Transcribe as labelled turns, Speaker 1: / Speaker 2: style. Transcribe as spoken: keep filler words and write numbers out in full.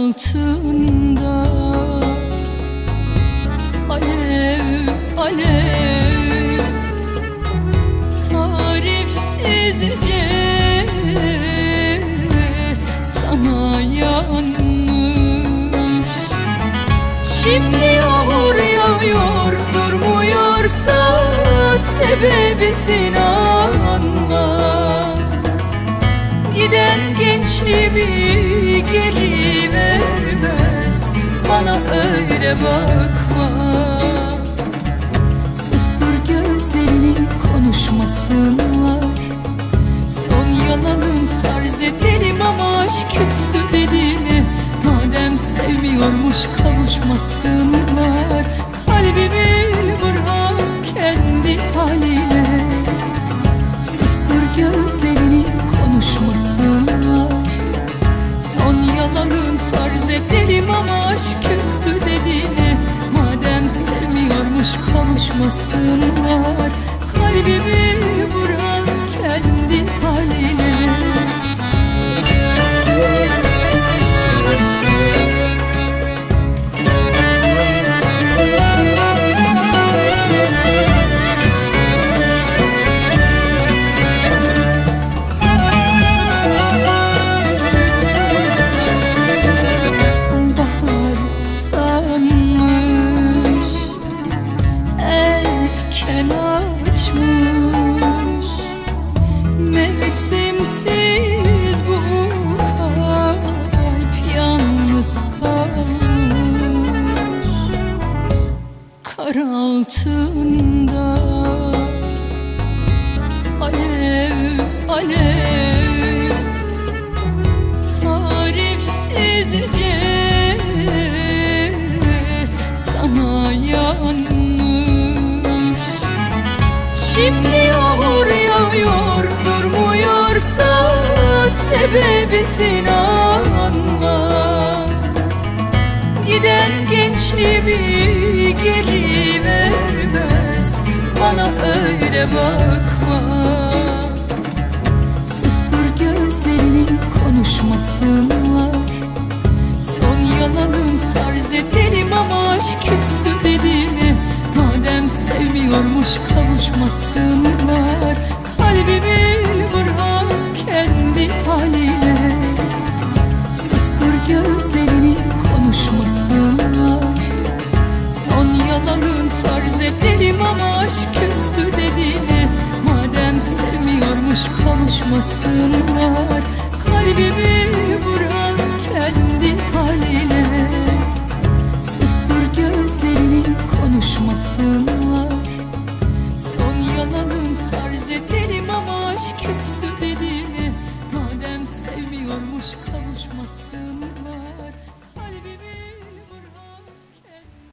Speaker 1: altında alev alev tarifsizce sana yanmış. Şimdi yağmur yağıyor, durmuyorsa sebebisini anla. Giden gençliğimi geri vermez, bana öyle bakma. Sustur gözlerini, konuşmasınlar. Son yalanın farz edelim ama aşk küstü dediğini. Madem sevmiyormuş kavuşmasınlar. Kalbimi bırak kendi haline. Sustur gözlerini, konuşmasınlar. Son yalanın farz edelim ama aşk küstü dediğini. Madem sevmiyormuş kavuşmasınlar. Kalbimi bırak kendi haline. Ken açmış, mevsimsiz bu kalp yalnız kalmış. Kar altında alev alev tarifsizce sana yanmış. Şimdi yağmur yağıyor, durmuyorsa sebebisini anla. Giden gençliğimi geri vermez, bana öyle bakma. Sustur gözlerini, konuşmasınlar. Son yalanın farz edelim ama aşk küstü dediğini. Madem sevmiyormuş kavuşmasınlar. Kalbimi bırak kendi haline. Sustur gözlerini, konuşmasınlar. Son yalanın farz edelim ama aşk küstü dediğini. Madem sevmiyormuş kavuşmasınlar. Kalbimi bırak kendi haline. Sustur gözlerini, konuşmasınlar. Son yalanın farz edelim ama aşk küstü dediğini. Madem sevmiyormuş kavuşmasınlar.